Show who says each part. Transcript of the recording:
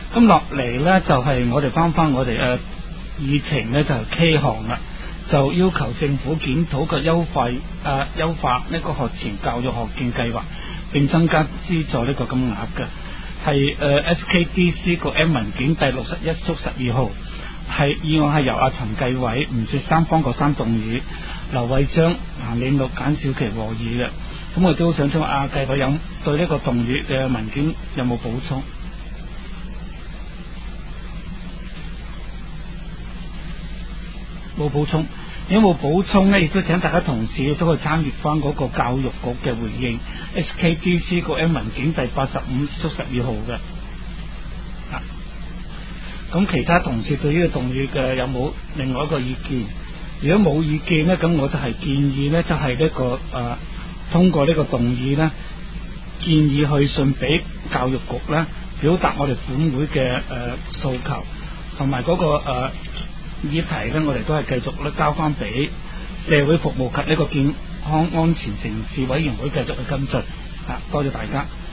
Speaker 1: 咁落嚟呢，就係我哋翻我哋議程呢，就係 K 項啦，就要求政府檢討嘅優化呢個學前教育學券計劃，並增加資助呢個金額嘅。係SKDC 個 M 文件第61/12號，係議案係由阿陳繼偉、吳雪三方國珊動議，劉慧章、彭嶺六、簡小琪和議嘅。咁我都想請阿繼偉有對呢個動議嘅文件有冇補充？冇補充。有冇補充呢？亦都請大家同事都去參閱翻嗰個教育局嘅回應 SKDC 個 M 文件第85/12號嘅。咁其他同事對呢個動議嘅有冇另外一個意見？如果冇意見呢，咁我就係建議呢，就係呢個通過呢個動議呢，建議去信俾教育局呢，表達我哋本會嘅訴求，同埋嗰個議題呢，我哋都係繼續咧交翻俾社會服務及呢個健康安全城市委員會繼續去跟進。多謝大家。